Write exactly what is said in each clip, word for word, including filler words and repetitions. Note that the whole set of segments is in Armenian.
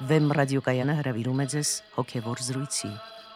Վեմ ռադիոկայանը հրավիրում է ձեզ հոգևոր զրույցի։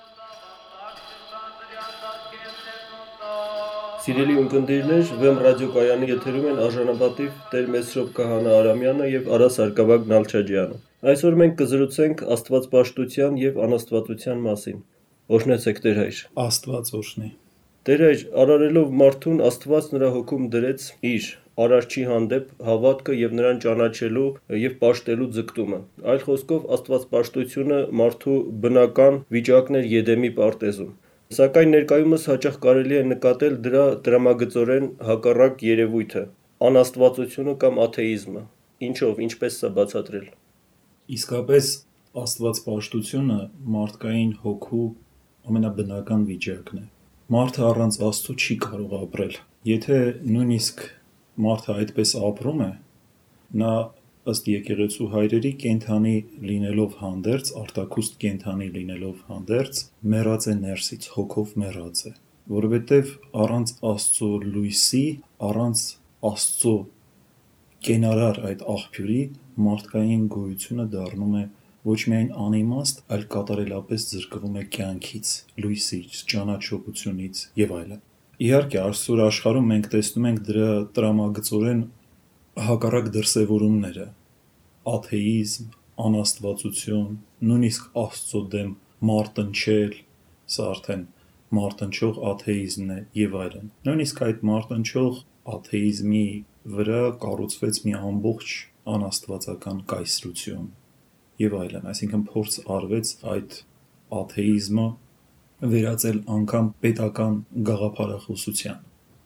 Սիրելի ունկնդիրներ, Վեմ ռադիոկայանի եթերում են արժանապատիվ Տեր Մեսրոպ Քահանա Արամյանը եւ Արա Սարգսակ Նալչաջյանը։ Այսօր մենք կզրուցենք աստվածպաշտության եւ անաստվածության մասին։ Օրհնեցեք Տեր հայր։ Աստված օրհնի։ Տեր հայր, արարելով մարդուն, Աստված նրա հոգում դրեց իր արարչի հանդեպ հավատքը եւ նրան ճանաչելու եւ պաշտելու ձգտումը։ Այլ խոսքով, աստվածպաշտությունը մարդու բնական վիճակն էր Եդեմի պարտեզում։ Սակայն ներկայումս հաճախ կարելի է նկատել դրա տրամագծորեն հակառակ երևույթը՝ անաստվածությունը կամ աթեիզմը։ Ինչով, ինչպես սա բացատրել։ Իսկապես աստվածպաշտությունը մարդկային հոգու ամենաբնական վիճակն է։ Մարդը առանց Աստծո չի կարող ապրել։ Եթե նույնիսկ մարդը այդպես ապրում է, նա ըստ եկեղեցու հայրերի կենդանի լինելով հանդերձ, արտաքուստ կենդանի լինելով հանդերձ, մեռած է ներսից, հոգով մեռած է, որովհետև առանց Աստծո լույսի, առանց Աստծո կենարար այդ աղբյուրի մարդկային գոյությունը դառնում է ոչ միայն անիմաստ, այլ կատարելապես զրկվում է կյանքից, լույսից, ճանաչողությունից եւ այլն։ Իհարկե, այսօր աշխարհում մենք տեսնում ենք դրա տրամագծորեն հակառակ դրսևորումները՝ աթեիզմ, անաստվածություն, նույնիսկ Աստծո դեմ մարտնչել, սա արդեն մարտնչող աթեիզմն է եւ այլն։ Նույնիսկ այդ մարտնչող աթեիզմի վրա կառուցվեց մի ամբողջ անաստվածական կայսրություն եւ այլն, այսինքն փորձ արվեց այդ աթեիզմը վերածել անգամ պետական գաղափարախոսության։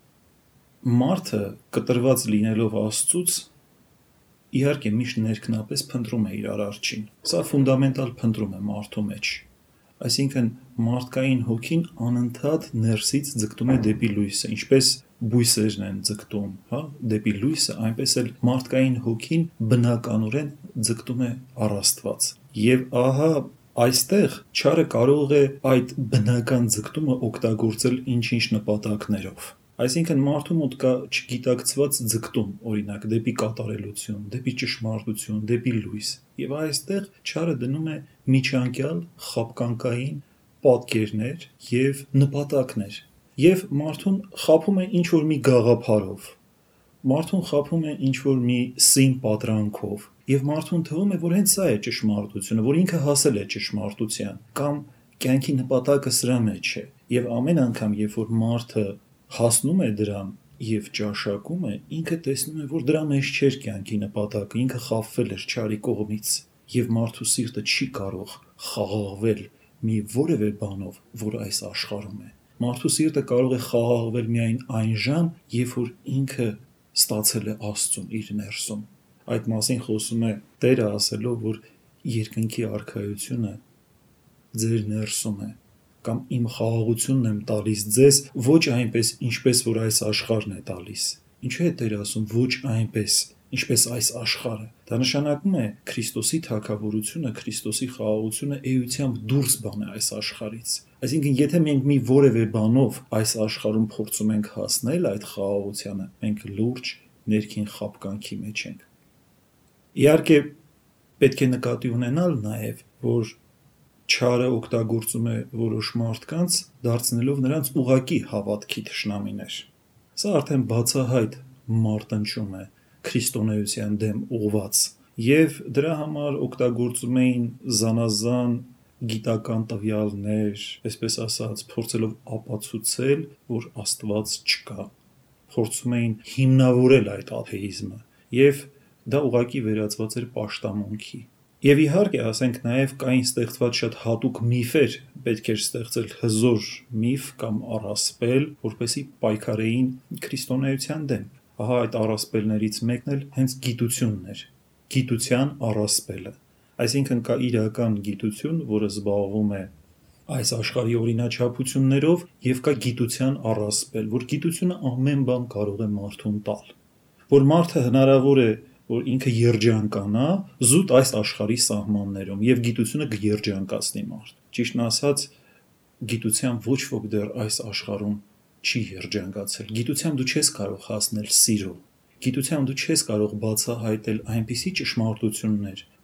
Մարդը կտրված լինելով Աստծուց, իհարկե միշտ ներքնապես փնտրում է իր արարչին։ Սա ֆունդամենտալ փնտրում է մարդու մեջ։ Այսինքն մարդկային հոգին անընդհատ ներսից ձգտում է դեպի լույսը, ինչպես բույսերն են ձգտում, հա, դեպի լույսը, այնպես էլ մարդկային հոգին բնականորեն ձգտում է առ Աստված։ Եվ ահա այստեղ չարը կարող է այդ բնական ձգտումը օգտագործել ինչ-ինչ նպատակներով։ Այսինքն մարդու մոտ կա չգիտակցված ձգտում, օրինակ, դեպի կատարելություն, դեպի ճշմարտություն, դեպի լույս։ Եվ այստեղ չարը դնում է միջանկյալ խաբկանքային պատկերներ եւ նպատակներ։ Եվ մարդուն խաբում է ինչ-որ մի գաղափարով, մարդուն խաբում է ինչ-որ մի սին պատրանքով, եւ մարդուն թվում է, որ հենց սա է ճշմարտությունը, որ ինքը հասել է ճշմարտության, կամ կյանքի նպատակը սրա մեջ է։ Եվ ամեն անգամ, երբ որ մարդը հասնում է դրան եւ ճաշակում է, ինքը տեսնում է, որ դրա մեջ չէր կյանքի նպատակը, ինքը խաբվել էր չարի կողմից, եւ մարդու սիրտը չի կարող խաղաղվել մի որևէ բանով, որ այս աշխարհում է։ Մարդու սիրտը կարող է խաղաղվել միայն այն ժամ, երբ որ ինքը ստացել է Աստծուն իր ներսում։ Այդ մասին խոսում է Տերը ասելով, որ երկնքի արքայությունը ձեր ներսում է, կամ իմ խաղաղությունն եմ տալիս ձեզ, ոչ այնպես, ինչպես որ այս աշխարհն է տալիս։ Ինչու է Տերը ասում ոչ այնպես, ինչպես այս աշխարհը։ Դա նշանակում է Քրիստոսի թագավորությունը, Քրիստոսի խաղաղությունը էությամբ դուրս բան է այս աշխարհից։ Այսինքն, եթե մենք մի որևէ բանով այս աշխարհում փորձում ենք հասնել այդ խաղաղությանը, մենք լուրջ ներքին խաբկանքի մեջ ենք։ Իհարկե, պետք է նկատի ունենալ նաև, որ չարը օգտագործում է որոշ մարդկանց, դարձնելով նրանց ուղակի հավատքի թշնամիներ։ Սա արդեն բացահայտ մարտնչում է քրիստոնեության դեմ ուղված, եւ դրա համար օգտագործում էին զանազան գիտական տվյալներ, այսպես ասած, փորձելով ապացուցել, որ Աստված չկա, փորձում էին հիմնավորել այդ աթեիզմը, եւ դա ուղղակի վերածված էր պաշտամունքի։ Եվ իհարկե, ասենք, նաև կային ստեղծված շատ հատուկ միֆեր, պետք էր ստեղծել հզոր միֆ կամ առասպել, որպեսզի պայքարեին քրիստոնեության դեմ։ Ահա այդ առասպելներից մեկն էլ հենց գիտությունն էր, գիտության առասպելը։ Այսինքն կա իրական գիտություն, որը զբաղվում է այս աշխարհի օրինաչափություններով, եւ կա գիտության առասպել, որ գիտությունը ամեն բան կարող է մարդուն տալ, որ մարդը հնարավոր է որ ինքը երջանկանա զուտ այս աշխարհի սահմաններում եւ գիտությունը կերջանկացնի մարդ։ Ճիշտն ասած, գիտության ոչ ոք դեռ այս աշխարհում չի երջանկացել։ Գիտությամբ դու չես կարող հասնել սիրո։ Գիտությամբ դու չես կարող բացահայտել այնպիսի ճշմարտություններ,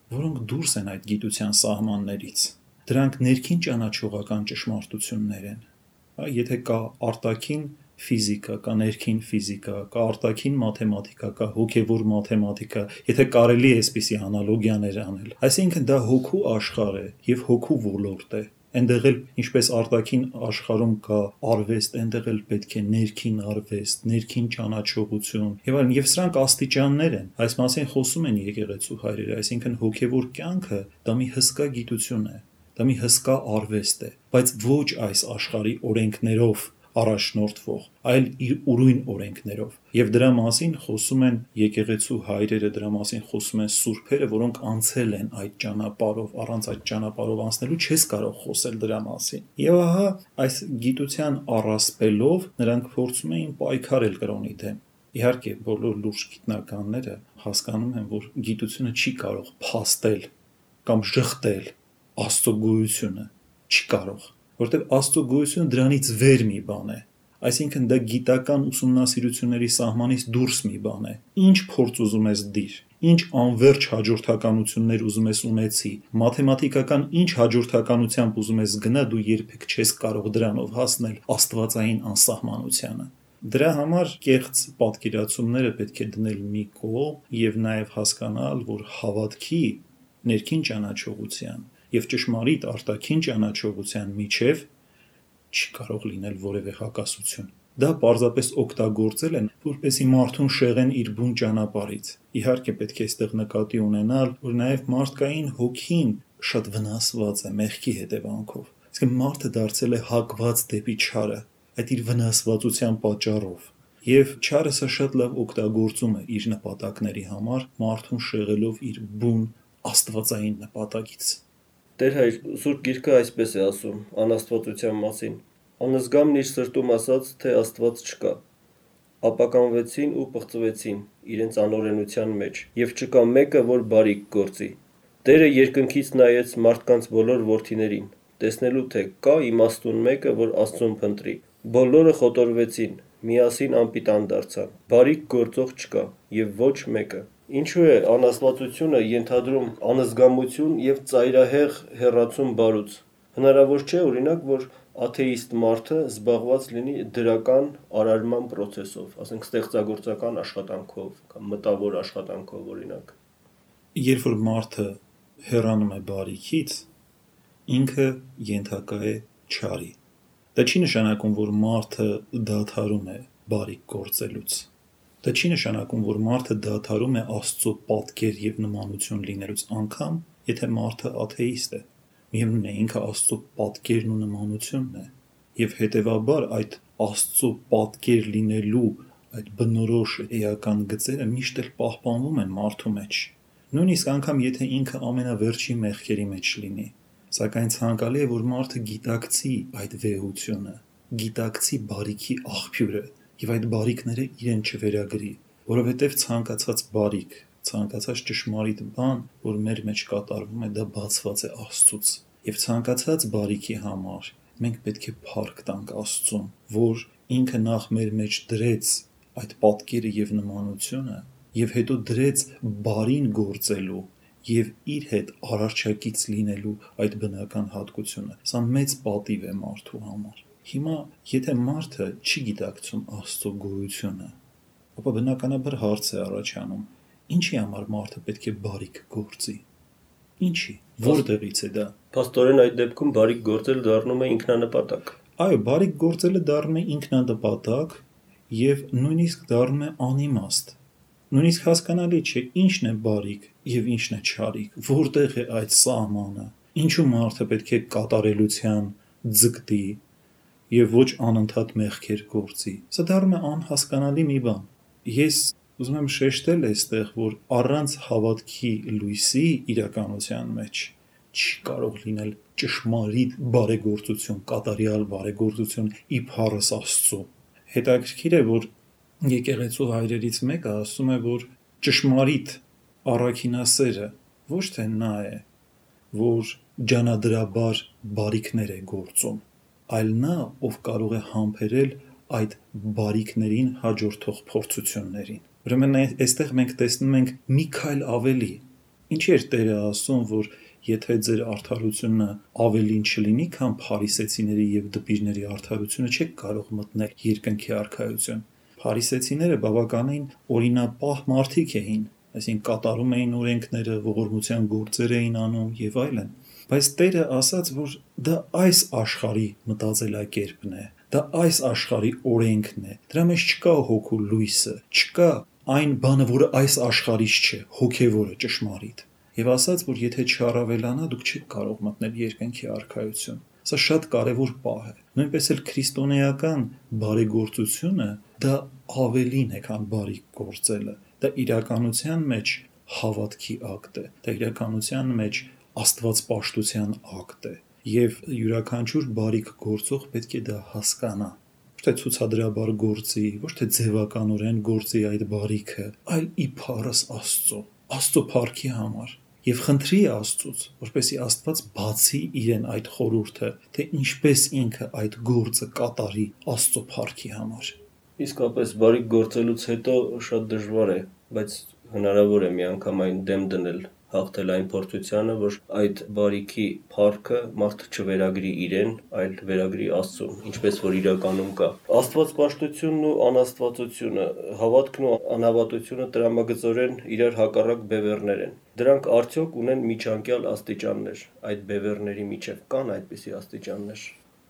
որոնք դուրս են այդ գիտության սահմաններից։ Դրանք ներքին ճանաչողական ճշմարտություններ են։ Եթե կա արտաքին ֆիզիկա, կա ներքին ֆիզիկա, կա արտաքին մաթեմատիկա, կա հոգևոր մաթեմատիկա, եթե կարելի է այսպիսի անալոգիաներ անել, այսինքն դա հոգու աշխարհ է եւ հոգու ոլորտ է։ Այնտեղ էլ ինչպես արտաքին աշխարհում կա արվեստ, այնտեղ էլ պետք է ներքին արվեստ, ներքին ճանաչողություն եւ այլն, եւ սրանք աստիճաններ են։ Այս մասին խոսում են եկեղեցու հայրերը, այսինքն հոգևոր կյանքը դա մի հսկա գիտություն է, դա մի հսկա արվեստ է, բայց ոչ այս աշխարհի օրենքներով առաջնորդվող, այլ իր ուրույն օրենքներով։ Եվ դրա մասին խոսում են եկեղեցու հայրերը, դրա մասին խոսում են սուրբերը, որոնք անցել են այդ ճանապարհով, առանց այդ ճանապարհով անցնելու չես կարող խոսել դրա մասին։ Եվ ահա այս գիտության առասպելով նրանք փորձում էին պայքարել կրոնի դեմ։ Իհարկե, բոլոր լուրջ գիտնականները հասկանում են, որ գիտությունը չի կարող փաստել կամ շղթել Աստծո գոյությունը, չի կարող, որտեղ Աստծո գոյությունը դրանից վեր մի բան է, այսինքն դա գիտական ուսումնասիրությունների սահմանից դուրս մի բան է։ Ինչ փորձ ուզում ես դիր, ինչ անverջ հաջորդականություններ ուզում ես ունեցի, մաթեմատիկական ինչ հաջորդականությամբ ուզում ես գնա, դու երբեք չես կարող դրանով հասնել աստվածային անսահմանությանը։ Դրա համար կեղծ պատկերացումները պետք է դնել մի կողմ եւ նաեւ հասկանալ, որ հավատքի ներքին ճանաչողության եւ ճշմարիտ արտաքին ճանաչողության միջև չի կարող լինել որևէ հակասություն։ Դա պարզապես օգտագործել են, որպեսզի մարդուն շեղեն իր բուն ճանապարհից։ Իհարկե պետք է այստեղ նկատի ունենալ, որ նաեւ մարդկային հոգին շատ վնասված է մեղքի հետևանքով։ Իսկ մարդը դարձել է հակված դեպի չարը, այդ իր վնասվածության պատճառով։ Եվ չարը սա շատ լավ օգտագործում է իր նպատակների համար, մարդուն շեղելով իր բուն աստվածային նպատակից։ Տեր հայր, Սուրբ Գիրքը այսպես է ասում անաստվածության մասին. անզգամն իր սրտում ասաց, թե Աստված չկա, ապականվեցին ու պղծվեցին իրենց անօրենության մեջ, եւ չկա մեկը, որ բարիք գործի։ Տերը երկնքից նայեց մարդկանց բոլոր որդիներին, տեսնելու թե կա իմաստուն մեկը, որ Աստծուն փնտրի։ Բոլորը խոտորվեցին, միասին անպիտան դարձան, բարիք գործող չկա, եւ ոչ մեկը։ Ինչու է անաստվածությունը ենթադրում անզգամություն եւ ծայրահեղ հեռացում բարուց։ Հնարավոր չէ, օրինակ, որ աթեիստ մարդը զբաղված լինի դրական արարման process-ով, ասենք ստեղծագործական աշխատանքով կամ մտավոր աշխատանքով, օրինակ։ Երբ որ մարդը հեռանում է բարիքից, ինքը ենթակա է չարի։ Դա չի նշանակում, որ մարդը դադարում է բարիք գործելուց։ Դա չի նշանակում, որ մարդը դադարում է Աստծո պատկեր եւ նմանություն լինելուց, անգամ եթե մարդը աթեիստ է։ Միևնույն է, ինքը Աստծո պատկերն ու նմանությունն է, եւ հետեւաբար այդ Աստծո պատկեր լինելու այդ բնորոշ էական գծերը միշտ էլ պահպանվում են մարդու մեջ։ Նույնիսկ անգամ եթե ինքը ամենավերջի մեղքերի մեջ լինի, սակայն ցանկալի է, որ մարդը գիտակցի այդ վեհությունը, գիտակցի բարիքի աղբյուրը եւ այդ բարիքները իրեն չվերագրի, որովհետեւ ցանկացած բարիք, ցանկացած ճշմարիտ բան, որ մեր մեջ կատարվում է, դա բացված է Աստծուց։ Եվ ցանկացած բարիքի համար մենք պետք է փառք տանք Աստծուն, որ ինքը նախ մեր մեջ դրեց այդ պատկերը եւ նմանությունը, եւ հետո դրեց բարին գործելու եւ իր հետ առարչակից լինելու այդ բնական հատկությունը։ Սա մեծ պատիվ է մարդու համար։ Հիմա, եթե մարդը չի գիտակցում Աստծո գոյությունը, ապա բնականաբար հարց է առաջանում. ինչի համար մարդը պետք է բարիք գործի։ Ինչի։ Որտեղից է դա։ Փաստորեն այդ դեպքում բարիք գործել դառնում է ինքնանպատակ։ Այո, բարիք գործելը դառնում է ինքնանպատակ եւ նույնիսկ դառնում է անիմաստ։ Նույնիսկ հասկանալի չէ ինչն է բարիք եւ ինչն է չարիք, որտեղ է այդ սահմանը, ինչու մարդը պետք է կատարելության ձգտի եւ ոչ անընդհատ մեղքեր գործի։ Սա դառնում է անհասկանալի մի բան։ Ես ուզում եմ շեշտել այստեղ, որ առանց հավատքի լույսի իրականության մեջ չի կարող լինել ճշմարիտ բարեգործություն, կատարյալ բարեգործություն իբարս Աստծո։ Հետաքրքիր է, որ եկեղեցու հայրերից մեկը ասում է, որ ճշմարիտ առաքինասերը ոչ թե նա է, որ ջանադրաբար բարիքներ է գործում, այլ նա, ով կարող է համբերել այդ բարիքներին հաջորդող փորձություններին։ Ուրեմն այստեղ մենք տեսնում ենք մի քայլ ավելի, Ինչի էր Տերը ասում, որ եթե ձեր արդարությունը ավելին չլինի, քան փարիսեցիների եւ դպիրների արդարությունը, չեք կարող մտնել երկնքի արքայություն։ Փարիսեցիները բավականին օրինապահ մարդիկ էին, այսինքն կատարում էին օրենքները, ողորմության գործեր էին անում եւ այլն։ Բայց Տերը ասաց, որ դա այս աշխարհի մտածելակերպն է, դա այս աշխարհի օրենքն է։ Դրա մեջ չկա հոգու լույսը, չկա այն բանը, որը այս աշխարհից չէ, հոգևորը, ճշմարիտ։ Եվ ասաց, որ եթե չառավելանա, դուք չեք կարող մտնել երկնքի արքայություն։ Սա շատ կարևոր պահ է։ Նույնպես էլ քրիստոնեական բարեգործությունը դա ավելին է, քան բարի գործելը։ Դա իրականության մեջ հավատքի ակտ է։ Դա իրականության մեջ աստվածպաշտության ակտ է։ Եվ յուրաքանչյուր բարիք գործող պետք է դա հասկանա։ Ոչ թե ցուցադրաբար գործի, ոչ թե ձևականորեն գործի այդ բարիքը, այլ ի փառս Աստծո, Աստծո փառքի համար։ Եվ խնդրի Աստծուց, որպեսզի Աստված բացի իրեն այդ խորհուրդը, թե ինչպես ինքը այդ գործը կատարի Աստծո փառքի համար։ Իսկապես բարիք գործելուց հետո շատ դժվար է, բայց հնարավոր է միանգամայն դեմ դնել, հաղթել այն փորձությանը, որ այդ բարիքի փառքը մարդը չվերագրի իրեն, այլ վերագրի Աստծուն, ինչպես որ իրականում կա։ Աստվածպաշտությունն ու անաստվածությունը, հավատքն ու անհավատությունը տրամագծորեն իրար հակառակ բևեռներ են։ Դրանք արդյոք ունեն միջանկյալ աստիճաններ, այդ բևեռների միջև կան այդպիսի աստիճաններ։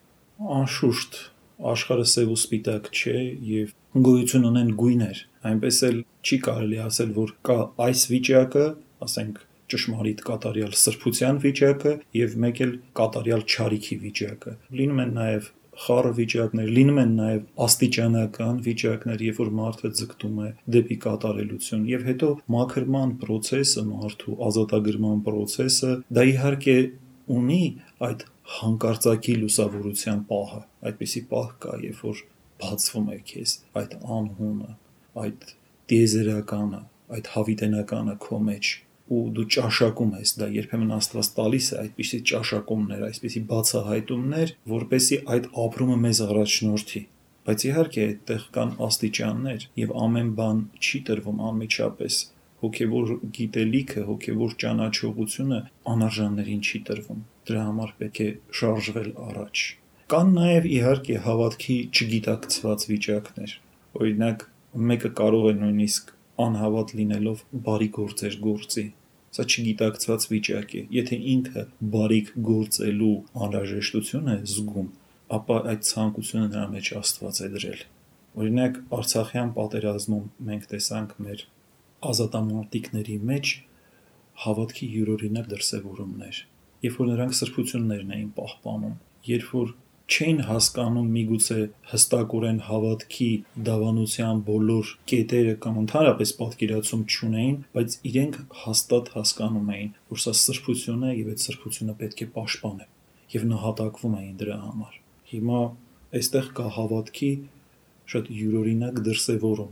Անշուշտ, աշխարհը սև ու սպիտակ չէ եւ գոյություն ունեն գույներ, այնպես էլ չի կարելի ասել, որ կա այս վիճակը, ասենք ճշմարիտ կատարյալ սրբության վիճակը եւ մեկ էլ կատարյալ չարիքի վիճակը։ Լինում են նաեւ խառը վիճակներ, լինում են նաեւ աստիճանական վիճակներ, երբ որ մարդը ձգտում է դեպի կատարելություն եւ հետո մաքրման process-ը, մարդու ազատագրման process-ը, դա իհարկե ունի այդ հանկարծակի լուսավորության պահը, այդպիսի պահ կա, երբ որ բացվում է քեզ այդ անհունը, այդ տիեզերականը, այդ հավիտենականը քո մեջ ու դու ճաշակում ես դա, երբեմն Աստված տալիս է այդպիսի ճաշակումներ, այսպիսի բացահայտումներ, որպեսզի այդ ապրումը մեզ առաջնորդի։ Բայց իհարկե այդտեղ կան աստիճաններ եւ ամեն բան չի տրվում անմիջապես։ Հոգևոր գիտելիքը, հոգևոր ճանաչողությունը անարժաններին չի տրվում։ Դրա համար պետք է շարժվել առաջ։ Կան նաեւ իհարկե հավատքի չգիտակցված վիճակներ։ Օրինակ, մեկը կարող է նույնիսկ անհավատ լինելով բարի գործեր գործի։ Սա չգիտակցված վիճակ է։ Եթե ինքը բարիք գործելու անհրաժեշտություն է զգում, ապա այդ ցանկությունը նրա մեջ Աստված է դրել։ Օրինակ, Արցախյան պատերազմում մենք տեսանք մեր ազատամարտիկների մեջ հավատքի յուրօրինակ դրսևորումներ, երբ որ նրանք սրբություններն էին պահպանում, երբ որ չէին հասկանում միգուցե հստակորեն հավատքի դավանության բոլոր կետերը կամ ընդհանրապես պատկերացում չունեին, բայց իրենք հաստատ հասկանում էին, որ սա սրբություն է եւ այդ սրբությունը պետք է պաշտպանել եւ նահատակվում էին դրա համար։ Հիմա այստեղ կա հավատքի շատ յուրօրինակ դրսևորում,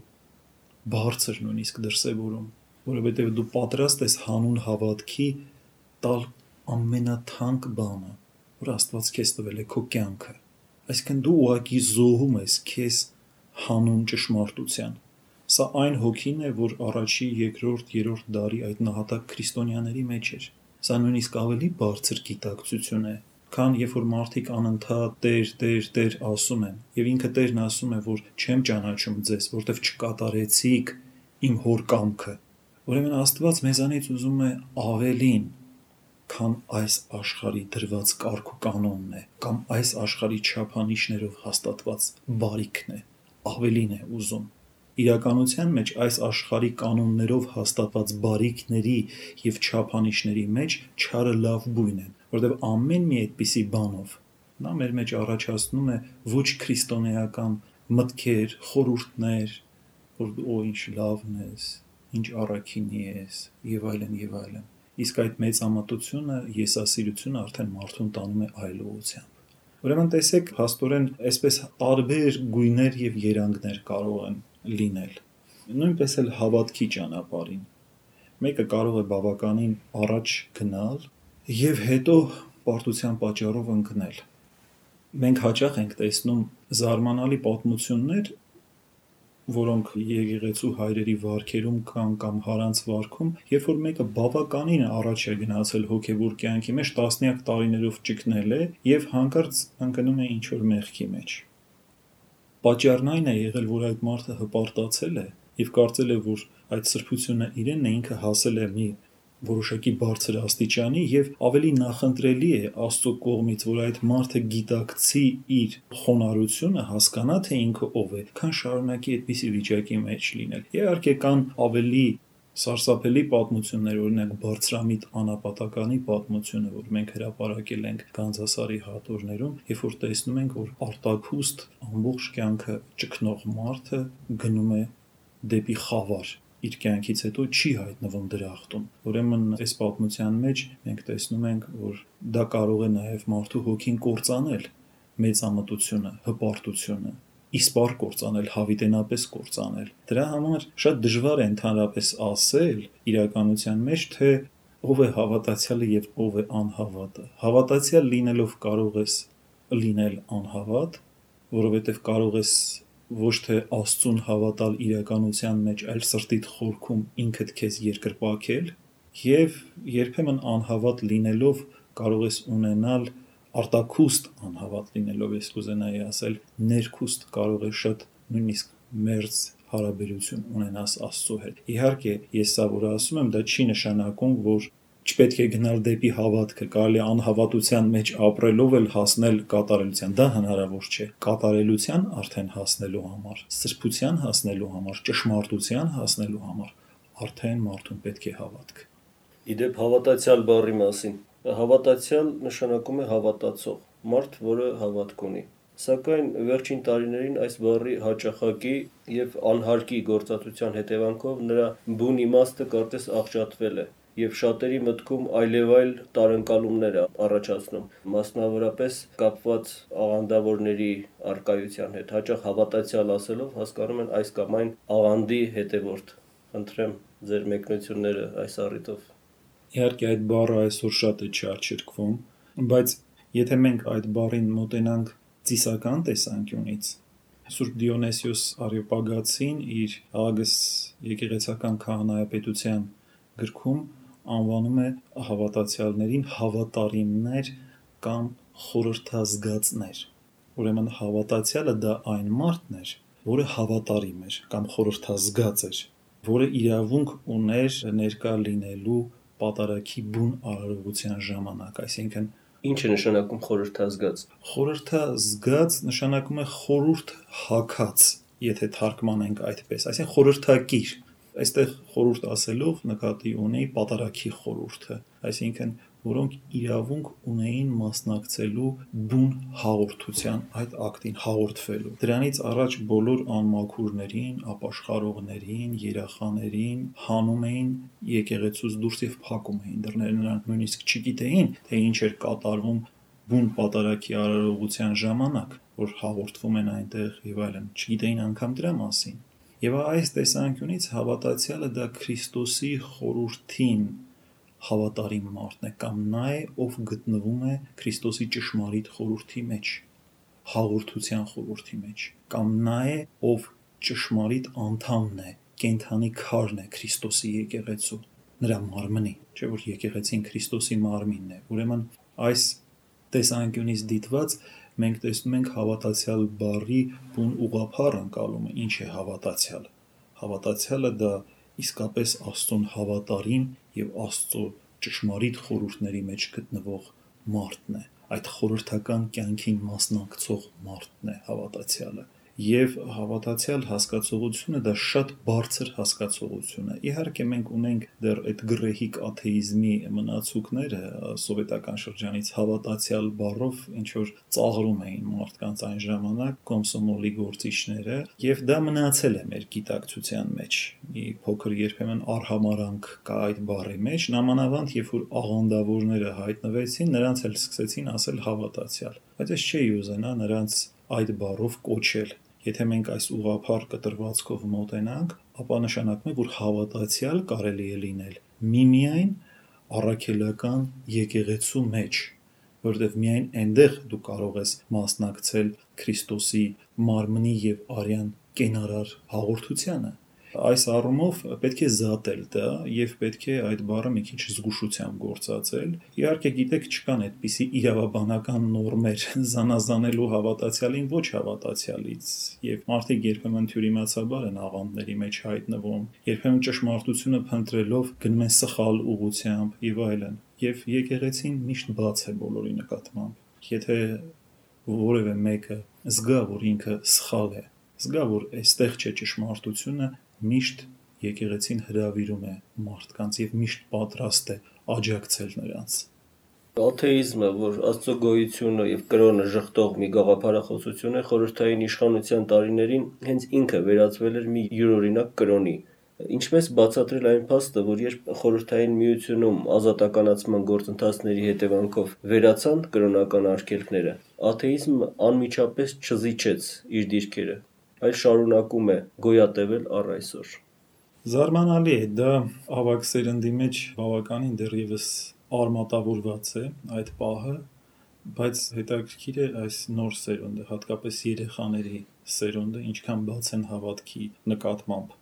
բարձր նույնիսկ դրսևորում, որովհետեւ դու պատրաստ ես հանուն հավատքի տալ ամենաթանկ բանը, որ Աստված քեզ տվել է, քո կյանքը։ Այսինքն դու ուղղակի զոհում ես քեզ հանուն ճշմարտության։ Սա այն հոգին է, որ առաջի, երկրորդ, երրորդ դարի այդ նահատակ քրիստոնյաների մեջ էր։ Սա նույնիսկ ավելի բարձր գիտակցություն է, քան երբ որ մարդիկ անընդհատ Տեր, Տեր, Տեր ասում են, եւ ինքը Տերն ասում է, որ չեմ ճանաչում ձեզ, որտեվ չկատարեցիք իմ հոր կամքը։ Ուրեմն Աստված մեզանից ուզում է ավելին, քան այս աշխարհի դրված կարգ ու կանոնն է, կամ այս աշխարհի չափանիշներով հաստատված բարիքն է, ավելին է ուզում։ Իրականության մեջ այս աշխարհի կանոններով հաստատված բարիքների եւ չափանիշների մեջ չարը լավ բույն է, որտեղ ամեն մի այդպիսի բանով նա մեր մեջ առաջացնում է ոչ քրիստոնեական մտքեր, խորհուրդներ, որ օ ինչ լավն ես, ինչ առաքինի ես եւ այլն եւ այլն։ Իսկ այդ մեծամտությունը, եսասիրությունը արդեն մարդուն տանում է այլ ուղղությամբ։ Ուրեմն տեսեք, հաստորեն այսպես տարբեր գույներ եւ երանգներ կարող են լինել։ Նույնպես էլ հավատքի ճանապարհին։ Մեկը կարող է բավականին առաջ գնալ եւ հետո պարտության պատճառով ընկնել։ Մենք հաճախ ենք տեսնում զարմանալի պատմություններ, որոնք եկեղեցու հայրերի վարքերում կան կամ հարանց վարքում, երբ որ մեկը բավականին առաջ է գնացել հոգևոր կյանքի մեջ, տասնյակ տարիներով ճգնել է եւ հանկարծ ընկնում է ինչ որ մեղքի մեջ։ Պատճառն այն է եղել, որ այդ մարդը հպարտացել է եւ կարծել է, որ այդ սրբությունը իրենն է, ինքը հասել է մի որոշակի բարձր աստիճանի եւ ավելի նախընտրելի է Աստծո կողմից, որ այդ մարդը գիտակցի իր խոնարհությունը, հասկանա թե ինքը ով է, քան շարունակի այդպիսի վիճակի մեջ լինել։ Իհարկե կան ավելի սարսափելի պատմություններ, օրինակ բարձրամիտ անապատականի պատմությունը, որ մենք հրապարակել ենք Գանձասարի հատորներում, երբ որ տեսնում ենք, որ արտաքուստ ամբողջ կյանքը ճգնող մարդը գնում է դեպի խավար, իր կյանքից հետո չի հայտնվում դրախտում։ Ուրեմն այս պատմության մեջ մենք տեսնում ենք, որ դա կարող է նաև մարդու հոգին կործանել, մեծամտությունը, հպարտությունը, իսպառ կործանել, հավիտենապես կործանել։ Դրա համար շատ դժվար է ընդհանրապես ասել իրականության մեջ, թե ով է հավատացյալը եւ ով է անհավատը։ Հավատացյալ լինելով կարող ես լինել անհավատ, որովհետեւ կարող ես ոչ թե Աստծուն հավատալ իրականության մեջ, այլ սրտիդ խորքում ինքդ քեզ երկրպագել, եւ երբեմն անհավատ լինելով կարող ես ունենալ արտաքուստ անհավատ լինելով, ես կուզենայի ասել, ներքուստ կարող է շատ նույնիսկ մերձ հարաբերություն ունենաս Աստծո հետ։ Իհարկե, ես սա որ ասում եմ, դա չի նշանակում, որ չպետք է գնալ դեպի հավատքը, կարելի է անհավատության մեջ ապրելով էլ հասնել կատարելության, դա հնարավոր չէ։ Կատարելության արդեն հասնելու համար, սրբության հասնելու համար, ճշմարտության հասնելու համար արդեն մարդուն պետք է հավատք։ Իդեպ հավատացյալ բառի մասին, հավատացյալ նշանակում է հավատացող, մարդ, որը հավատք ունի։ Սակայն վերջին տարիներին այս բառի հաճախակի եւ անհարկի գործածության հետևանքով նրա բուն իմաստը կարծես աղճատվել է եւ շատերի մտքում այլևայլ տարընկալումներ է առաջացնում, մասնավորապես կապված աղանդավորների առկայության հետ։ Հաճախ հավատացյալ ասելով հասկանում են այս կամ այն աղանդի հետևորդ։ Խնդրեմ ձեր մեկնությունները այս առիթով։ Իհարկե այդ բառը այսօր շատ է չարչրկվում, բայց եթե մենք այդ բառին մոտենանք ծիսական տեսանկյունից, Սուրբ Դիոնեսիոս Արեոպագացին իր Աղագս եկեղեցական քահանայապետության գրքում անվանում է հավատացյալներին հավատարիմներ կամ խորհրդազգացներ։ Ուրեմն հավատացյալը դա այն մարդն էր, որը հավատարիմ էր կամ խորհրդազգաց էր, որը իրավունք ուներ ներկա լինելու պատարագի բուն արարողության ժամանակ, այսինքն Ինչ է նշանակում խորհրդազգաց։ Խորհրդազգաց նշանակում է խորհուրդ հագած, եթե թարգմանենք այդպես, այսինքն խորհրդակիր։ Այստեղ խորհուրդ ասելով նկատի ունի պատարագի խորհուրդը, այսինքն որոնք իրավունք ունեին մասնակցելու բուն հաղորդության, այդ ակտին հաղորդվելու։ Դրանից առաջ բոլոր անմաքուրներին, ապաշխարողներին, երախաներին հանում էին եկեղեցուց դուրս եւ փակում էին դռները, նրանք նույնիսկ չգիտեին, թե ինչ էր կատարվում բուն պատարագի արարողության ժամանակ, որ հաղորդվում են այնտեղ եւ այլն, չգիտեին անգամ դրա մասին։ Եվ այս տեսանկյունից հավատացյալը դա Քրիստոսի խորհրդին հավատարիմ մարդն է, կամ նա է, ով գտնվում է Քրիստոսի ճշմարիտ խորհրդի մեջ, հաղորդության խորհրդի մեջ, կամ նա է, ով ճշմարիտ անդամն է, կենդանի քարն է Քրիստոսի եկեղեցու, նրա մարմնի, չէ՞ որ եկեղեցին Քրիստոսի մարմինն է։ Ուրեմն այս տեսանկյունից դիտված մենք տեսնում ենք հավատացյալ բառի բուն ուղղափառ ընկալումը, ինչ է հավատացյալը։ Հավատացյալը դա իսկապես Աստծուն հավատարիմ եւ Աստծո ճշմարիտ խորհուրդների մեջ գտնվող մարդն է։ Այդ խորհրդական կյանքին մասնակցող մարդն է հավատացյալը։ Եվ հավատացյալ հասկացողությունը դա շատ բարձր հասկացողություն է։ Իհարկե մենք ունենք դեռ այդ գռեհիկ աթեիզմի մնացուկները սովետական շրջանից հավատացյալ բառով ինչ որ ծաղրում էին մարդկանց այն ժամանակ կոմսոմոլի գործիչները, եւ դա մնացել է մեր գիտակցության մեջ։ Մի փոքր երբեմն արհամարանք կա այդ բառի մեջ, նամանավանդ երբ որ աղանդավորները հայտնվեցին, նրանց էլ սկսեցին ասել հավատացյալ։ Բայց ես չէի ուզենա նրանց այդ բառով կոչել։ Եթե մենք այս ուղղափառ կտրվածքով մոտենանք, ապա նշանակում է, որ հավատացյալ կարելի է լինել միմիայն առաքելական եկեղեցու մեջ, որովհետև միայն այնտեղ դու կարող ես մասնակցել Քրիստոսի մարմնի եւ արյան կենարար հաղորդությանը։ Այս առումով պետք է զատել դա եւ պետք է այդ բառը մի քիչ զգուշությամբ գործածել։ Իհարկե գիտեք, չկան այդպիսի իրավաբանական նորմեր զանազանելու հավատացյալին ոչ հավատացյալից, եւ մարդիկ երբեմն թյուրիմացաբար են աղանդների մեջ հայտնվում, երբեմն ճշմարտությունը փնտրելով գնում են սխալ ուղղությամբ եւ այլն։ Եվ եկեղեցին միշտ բաց է բոլորի նկատմամբ։ Եթե որևէ մեկը զգա, որ ինքը սխալ է, զգա, որ այստեղ չէ ճշմարտությունը, միշտ եկեղեցին հրավիրում է մարդկանց եւ միշտ պատրաստ է աջակցել նրանց։ Աթեիզմը, որ Աստծո գոյությունը եւ կրոնը ժխտող մի գաղափարախոսություն է, խորհրդային իշխանության տարիներին հենց ինքը վերածվել էր մի յուրօրինակ կրոնի։ Ինչպես բացատրել այն փաստը, որ երբ խորհրդային միությունում ազատականացման գործընթացների հետևանքով վերացան կրոնական արգելքները, աթեիզմը անմիջապես չզիջեց իր դիրքերը, այլ շարունակում է գոյատևել առ այսօր։ Զարմանալի է, դա ավագ սերնդի մեջ բավականին դեռևս արմատավորված է այդ պահը, բայց հետաքրքիր է այս նոր սերունդը, հատկապես երեխաների սերունդը, ինչքան բաց են հավատքի նկատմամբ։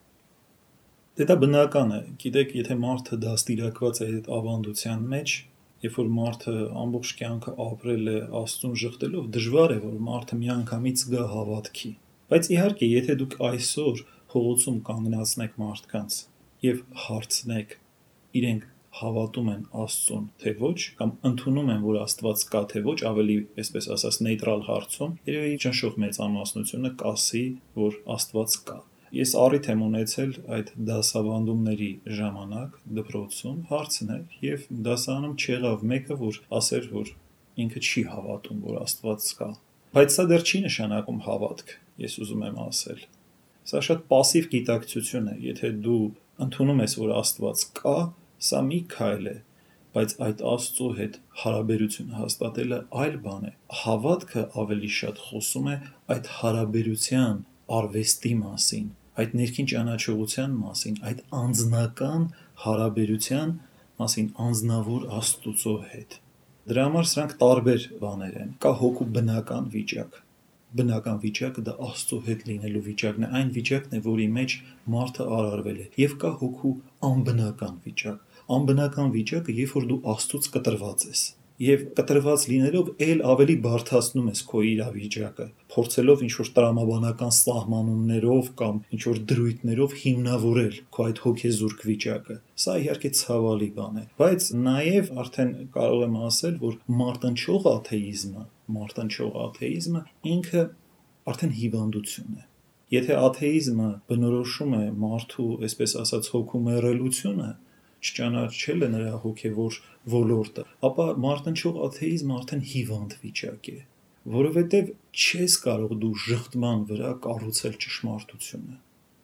Դե դա բնական է, գիտեք, եթե մարդը դաստիարակված է այդ ավանդության մեջ, երբ որ մարդը ամբողջ կյանքը ապրել է Աստծուն ժխտելով, դժվար է, որ մարդը միանգամից գա հավատքի։ Բայց իհարկե, եթե դուք այսօր փողոցում կանգնացնեք մարդկանց եւ հարցնեք, իրենք հավատում են Աստծուն, թե ոչ, կամ ընդունում են, որ Աստված կա, թե ոչ, ավելի, այսպես ասած, նեյտրալ հարցում, երևի ճնշող մեծամասնությունը կասի, որ Աստված կա։ Ես առիթ եմ ունեցել այդ դասավանդումների ժամանակ դպրոցում հարցնել եւ դասարանում չեղավ մեկը, որ ասեր, որ ինքը չի հավատում, որ Աստված կա։ Բայց սա դեռ չի նշանակում հավատք, ես ուզում եմ ասել։ Սա շատ пассив գիտակցություն է, եթե դու ընդունում ես, որ Աստված կա, սա մի քայլ է, բայց այդ Աստծո հետ հարաբերություն հաստատելը այլ բան է։ Հավատքը ավելի շատ խոսում է այդ հարաբերության արվեստի մասին, այդ ներքին ճանաչողության մասին, այդ անձնական հարաբերության մասին անձնավոր Աստծո հետ։ Դրա համար սրանք տարբեր բաներ են։ Կա հոգու բնական վիճակ։ Բնական վիճակը դա Աստծո հետ լինելու վիճակն է, այն վիճակն է, որի մեջ մարդը արարվել է։ Եվ կա հոգու անբնական վիճակ։ Անբնական վիճակը, երբ որ դու Աստծուց կտրված ես։ Եվ կտրված լինելով ել ավելի բարդացնում ես քո իրավիճակը, փորձելով ինչ-որ տրամաբանական սահմանումներով կամ ինչ-որ դրույթներով հիմնավորել քո այդ հոգեզուրկ վիճակը։ Սա իհարկե ցավալի բան է, բայց նաև արդեն կարող եմ ասել, որ մարտնչող աթեիզմը, մարտնչող աթեիզմը ինքը արդեն հիվանդություն է։ Եթե աթեիզմը բնորոշում է մարդու, այսպես ասած, հոգու մեռելությունը, չճանաչելը նրա հոգևոր ոլորտը, ապա մարտնչող աթեիզմը արդեն հիվանդ վիճակ է, որովհետև չես կարող դու ժխտման վրա կառուցել ճշմարտությունը։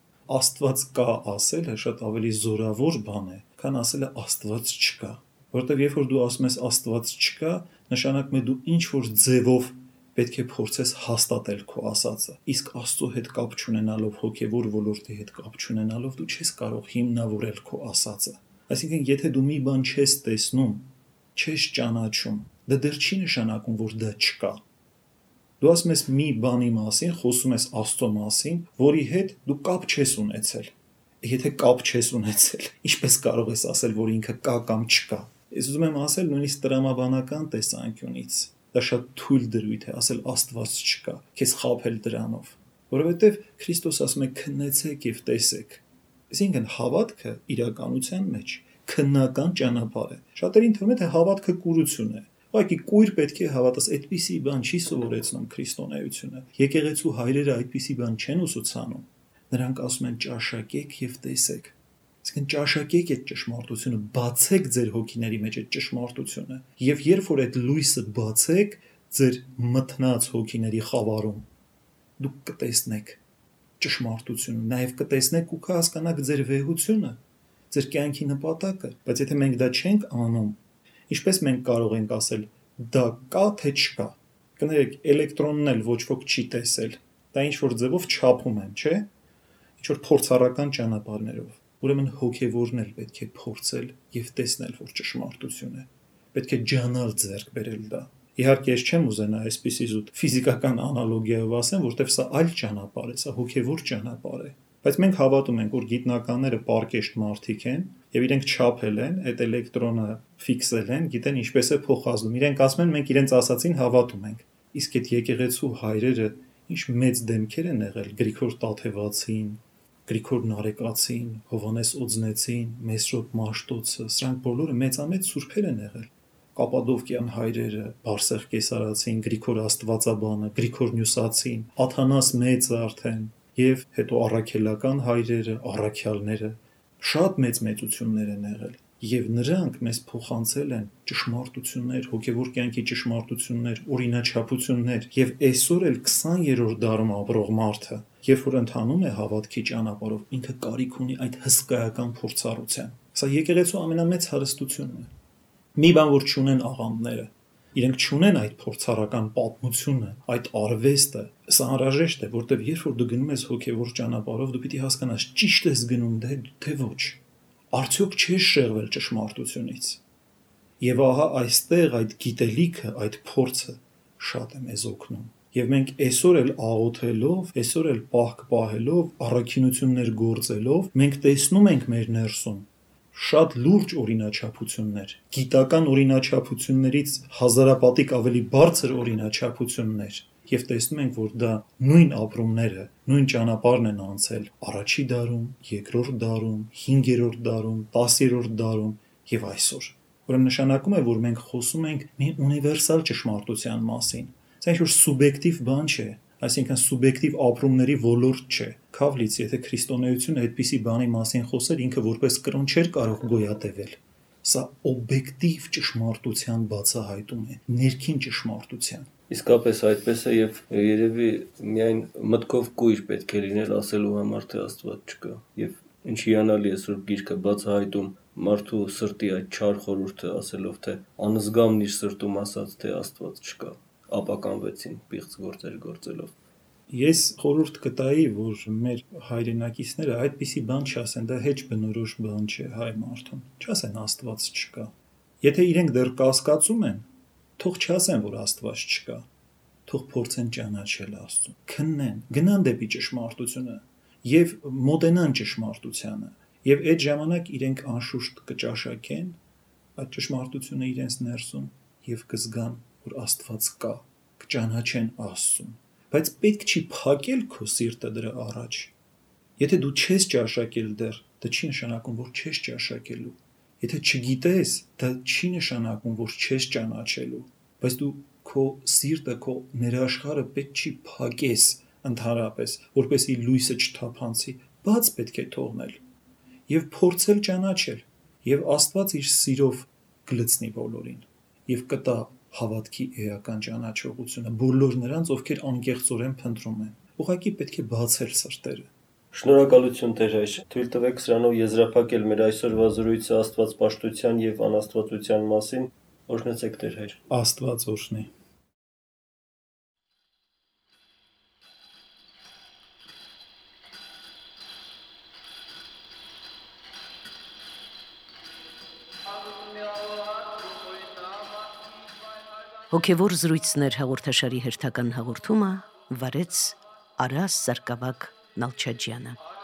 Աստված կա ասելը շատ ավելի զորավոր բան է, քան ասելը Աստված չկա, որովհետև երբ որ դու ասում ես Աստված չկա, նշանակում է դու ինչ որ ձևով պետք է փորձես հաստատել քո ասածը, իսկ Աստծո հետ կապ չունենալով, հոգևոր ոլորտի հետ կապ չունենալով, դու չես կարող հիմնավորել քո ասածը։ Այսինքն, եթե դու մի բան չես տեսնում, չես ճանաչում, դա դեռ չի նշանակում, որ դա չկա։ Դու ասում ես մի բանի մասին, խոսում ես Աստծո մասին, որի հետ դու կապ չես ունեցել։ Եթե կապ չես ունեցել, ինչպես կարող ես ասել, որ ինքը կա կամ չկա։ Ես ուզում եմ ասել նույնիսկ տրամաբանական տեսանկյունից, դա շատ թույլ դրույթ է ասել Աստված չկա, քեզ խաբել դրանով, որովհետև Քրիստոս ասում է քննեցեք եւ տեսեք։ Այսինքն հավատքը իրականության մեջ քննական ճանապարհ է։ Շատերին թվում է, թե հավատքը կուրություն է։ Ուղղակի կույր պետք է հավատաս, այդպիսի բան չի սովորեցնում քրիստոնեությունը։ Եկեղեցու հայրերը այդպիսի բան չեն ուսուցանում։ Նրանք ասում են ճաշակեք եւ տեսեք։ Այսինքն ճաշակեք այդ ճշմարտությունը, բացեք ձեր հոգիների մեջ այդ ճշմարտությունը։ Եվ երբ որ այդ լույսը բացեք ձեր մթնած հոգիների խավարում, դուք կտեսնեք ճշմարտությունը, նաև կտեսնեք ու կհասկանաք ձեր վեհությունը, ձեր կյանքի նպատակը, բայց եթե մենք դա չենք անում, ինչպես մենք կարող ենք ասել, դա կա թե չկա։ Կներեք, էլեկտրոնն էլ ոչ ոք չի տեսել, դա ինչ որ ձևով չափում են, չէ՞։ Ինչ որ փորձառական ճանապարհներով։ Ուրեմն հոգևորն էլ պետք է փորձել եւ տեսնել, որ ճշմարտություն է։ Պետք է ջանալ ձեռք բերել դա։ Իհարկե, ես չեմ ուզենա այսպիսի զուտ ֆիզիկական անալոգիայով ասեմ, որտեղ սա այլ ճանապարհ է, սա հոգևոր ճանապարհ է։ Բայց մենք հավատում ենք, որ գիտնականները պարկեշտ մարդիկ են եւ իրենք չափել են, այդ էլեկտրոնը ֆիքսել են, գիտեն ինչպես է փոխազդում։ Իրենք ասում են, մենք իրենց ասացին հավատում ենք։ Իսկ այդ եկեղեցու հայրերը ինչ մեծ դեմքեր են եղել Գրիգոր Տաթևացին, Գրիգոր Նարեկացին, Հովհաննես Օձնեցին, Մեսրոպ Մաշտոցը, սրանք բոլորը մեծամեծ սուրբեր են եղել։ Կապադովկյան հայրերը, Բարսեղ Կեսարացին, Գրիգոր Աստվածաբանը, Գրիգոր Նյուսացին, Աթանաս Մեծը արդեն եւ հետո առաքելական հայրերը, առաքյալները շատ մեծ մեծություններ են եղել եւ նրանք մեզ փոխանցել են ճշմարտություններ, հոգեվոր կյանքի ճշմարտություններ, օրինաչափություններ եւ այսօր էլ քսաներորդ դարում ապրող մարդը, երբ որ ընթանում է հավատքի ճանապարհով, ինքը կարիք ունի այդ հսկայական փորձառության։ Սա եկեղեցու ամենամեծ հարստությունն է։ Մի բան որ չունեն աղանդները, իրենք չունեն այդ փորձառական պատմությունը, այդ արվեստը, սա անհրաժեշտ է, որտեղ երբ որ դու գնում ես հոգեվոր ճանապարհով, դու պիտի հասկանաս ճիշտ ես գնում, թե թե ոչ։ Արդյոք չես շեղվել ճշմարտությունից։ Եվ ահա այստեղ այդ գիտելիքը, այդ փորձը շատ է մեզ օգնում։ Եվ մենք այսօր էլ աղոթելով, այսօր էլ պահք պահելով, առաքինություններ գործելով, մենք տեսնում ենք մեր ներսում շատ լուրջ օրինաչափություններ, գիտական օրինաչափություններից հազարապատիկ ավելի բարձր օրինաչափություններ, եւ տեսնում ենք, որ դա նույն ապրումները, նույն ճանապարհն են անցել առաջի դարում, երկրորդ դարում, հինգերորդ դարում, տասերորդ դարում եւ այսօր։ Ուրեմն նշանակում է, որ մենք խոսում ենք մի ունիվերսալ ճշմարտության մասին։ Սա ինչ-որ սուբյեկտիվ բան չէ, այսինքն սուբյեկտիվ ապրումների ոլորտ չէ։ Քավլից, եթե քրիստոնեությունը այդպիսի բանի մասին խոսեր, ինքը որպես կրոն չէր կարող գոյատևել։ Սա օբյեկտիվ ճշմարտության բացահայտում է, ներքին ճշմարտության։ Իսկապես այդպես է եւ երևի միայն մտքով կույր պետք է լինել ասելու համար, թե Աստված չկա։ Եվ ինչ հիանալի է Սուրբ Գիրքը բացահայտում մարդու սրտի այդ չար խորհուրդը ասելով, թե անզգամն իր սրտում ասաց, թե Աստված չկա, ապականվեցին պիղծ գործեր գործելով։ Ես խորհուրդ կտայի, որ մեր հայրենակիցները այդպիսի բան չասեն, դա հեչ բնորոշ բան չէ հայ մարդուն։ Չասեն Աստված չկա։ Եթե իրենք դեռ կասկածում են, թող չասեն, որ Աստված չկա, թող փորձեն ճանաչել Աստծուն, քննեն, գնան դեպի ճշմարտությունը եւ մոտենան ճշմարտությանը, եւ այդ ժամանակ իրենք անշուշտ կճաշակեն այդ ճշմարտությունը իրենց ներսում եւ կզգան, որ Աստված կա, կճանաչեն Աստծուն, բայց պետք չի փակել քո սիրտը դրա առաջ։ Եթե դու չես ճաշակել դեռ, դա չի նշանակում, որ չես ճաշակելու։ Եթե չգիտես, դա չի նշանակում, որ չես ճանաչելու, բայց դու քո սիրտը, քո ներաշխարհը պետք չի փակես ընդհանրապես, որպեսզի լույսը չթափանցի, բաց պետք է թողնել եւ փորձել ճանաչել, եւ Աստված իր սիրով կլցնի բոլորին եւ կտա հավատքի էական ճանաչողությունը բոլոր նրանց, ովքեր անկեղծորեն փնտրում են։ Ուղղակի պետք է բացել սրտերը։ Շնորհակալություն Տեր հայր, թույլ տվեք սրանով եզրափակել մեր այսօրվա զրույցը աստվածպաշտության եւ անաստվածության մասին։ Օրհնեցեք Տեր հայր։ Աստված օրհնի։ Հոգևոր զրույցներ հաղորդաշարի հերթական հաղորդումը վարեց Արաս Սարգսակ Նալչաջյանը։